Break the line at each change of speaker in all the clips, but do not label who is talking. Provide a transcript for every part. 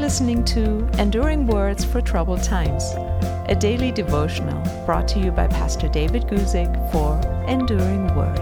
listening to Enduring Words for Troubled Times, a daily devotional brought to you by Pastor David Guzik for Enduring Word.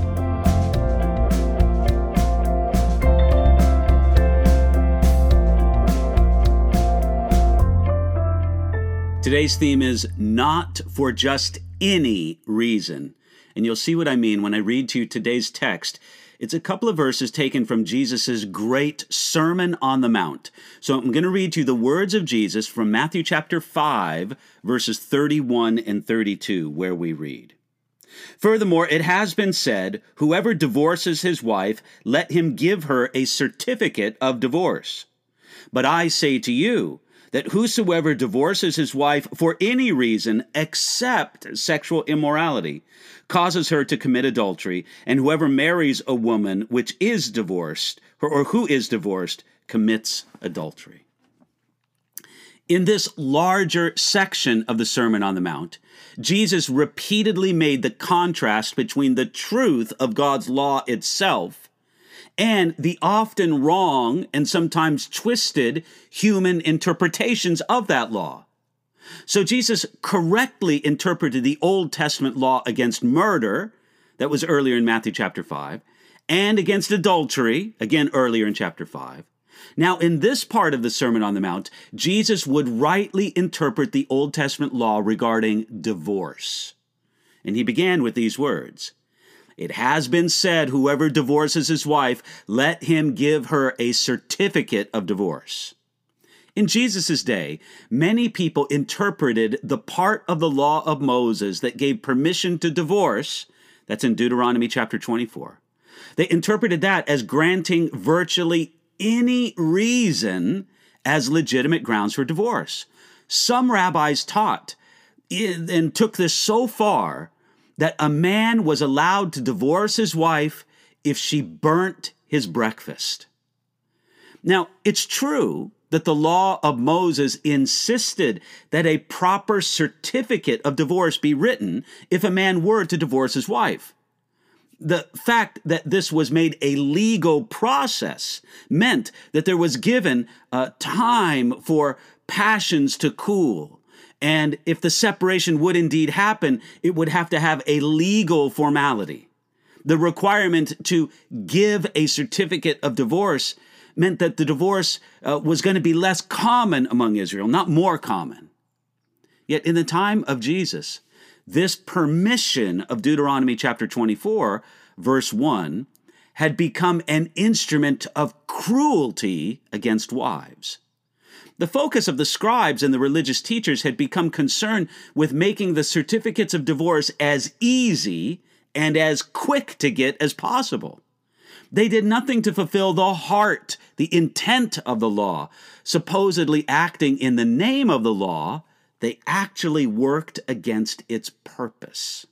Today's theme is not for just any reason. And you'll see what I mean when I read to you today's text. It's a couple of verses taken from Jesus' great Sermon on the Mount. So I'm going to read to you the words of Jesus from Matthew chapter 5, verses 31 and 32, where we read, "Furthermore, it has been said, whoever divorces his wife, let him give her a certificate of divorce. But I say to you, that whosoever divorces his wife for any reason except sexual immorality causes her to commit adultery, and whoever marries a woman which is divorced, or who is divorced, commits adultery." In this larger section of the Sermon on the Mount, Jesus repeatedly made the contrast between the truth of God's law itself and the often wrong and sometimes twisted human interpretations of that law. So Jesus correctly interpreted the Old Testament law against murder, that was earlier in Matthew chapter 5, and against adultery, again earlier in chapter 5. Now, in this part of the Sermon on the Mount, Jesus would rightly interpret the Old Testament law regarding divorce. And he began with these words, "It has been said, whoever divorces his wife, let him give her a certificate of divorce." In Jesus' day, many people interpreted the part of the law of Moses that gave permission to divorce, that's in Deuteronomy chapter 24. They interpreted that as granting virtually any reason as legitimate grounds for divorce. Some rabbis taught and took this so far that a man was allowed to divorce his wife if she burnt his breakfast. Now, it's true that the law of Moses insisted that a proper certificate of divorce be written if a man were to divorce his wife. The fact that this was made a legal process meant that there was given time for passions to cool. And if the separation would indeed happen, it would have to have a legal formality. The requirement to give a certificate of divorce meant that the divorce was going to be less common among Israel, not more common. Yet in the time of Jesus, this permission of Deuteronomy chapter 24, verse 1, had become an instrument of cruelty against wives. The focus of the scribes and the religious teachers had become concerned with making the certificates of divorce as easy and as quick to get as possible. They did nothing to fulfill the heart, the intent of the law. Supposedly acting in the name of the law, they actually worked against its purpose.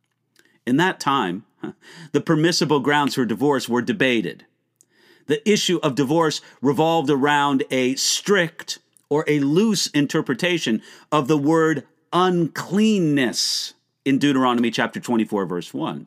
In that time, the permissible grounds for divorce were debated. The issue of divorce revolved around a strict or a loose interpretation of the word uncleanness in Deuteronomy chapter 24, verse 1.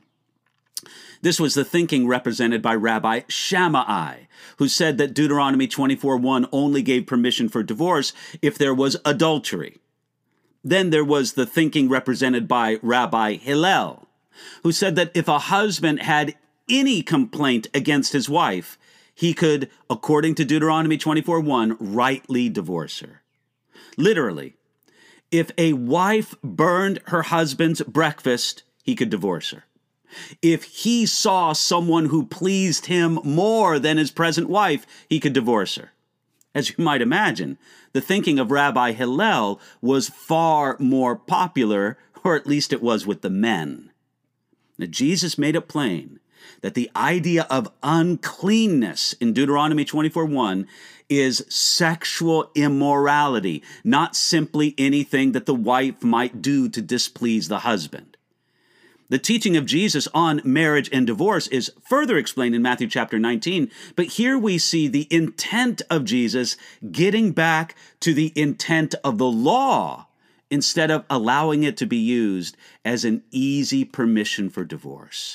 This was the thinking represented by Rabbi Shammai, who said that Deuteronomy 24:1 only gave permission for divorce if there was adultery. Then there was the thinking represented by Rabbi Hillel, who said that if a husband had any complaint against his wife, he could, according to Deuteronomy 24:1, rightly divorce her. Literally, if a wife burned her husband's breakfast, he could divorce her. If he saw someone who pleased him more than his present wife, he could divorce her. As you might imagine, the thinking of Rabbi Hillel was far more popular, or at least it was with the men. Now, Jesus made it plain that the idea of uncleanness in Deuteronomy 24:1 is sexual immorality, not simply anything that the wife might do to displease the husband. The teaching of Jesus on marriage and divorce is further explained in Matthew chapter 19, but here we see the intent of Jesus getting back to the intent of the law instead of allowing it to be used as an easy permission for divorce.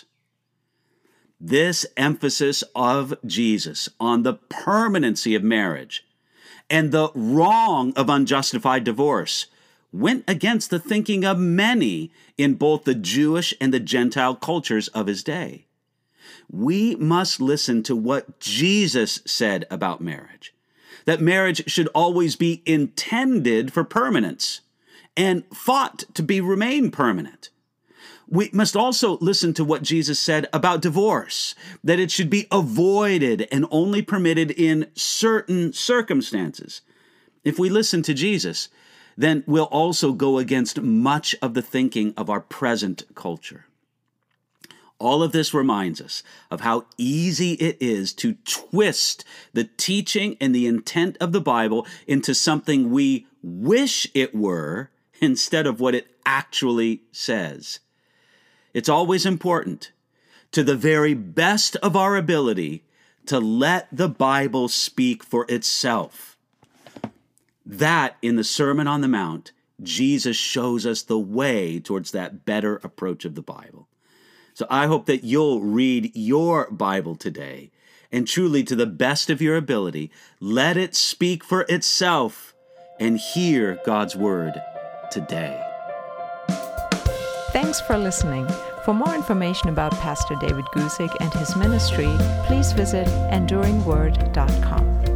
This emphasis of Jesus on the permanency of marriage and the wrong of unjustified divorce went against the thinking of many in both the Jewish and the Gentile cultures of his day. We must listen to what Jesus said about marriage, that marriage should always be intended for permanence and fought to remain permanent. We must also listen to what Jesus said about divorce, that it should be avoided and only permitted in certain circumstances. If we listen to Jesus, then we'll also go against much of the thinking of our present culture. All of this reminds us of how easy it is to twist the teaching and the intent of the Bible into something we wish it were instead of what it actually says. It's always important, to the very best of our ability, to let the Bible speak for itself. That, in the Sermon on the Mount, Jesus shows us the way towards that better approach of the Bible. So I hope that you'll read your Bible today, and truly, to the best of your ability, let it speak for itself and hear God's word today.
Thanks for listening. For more information about Pastor David Guzik and his ministry, please visit enduringword.com.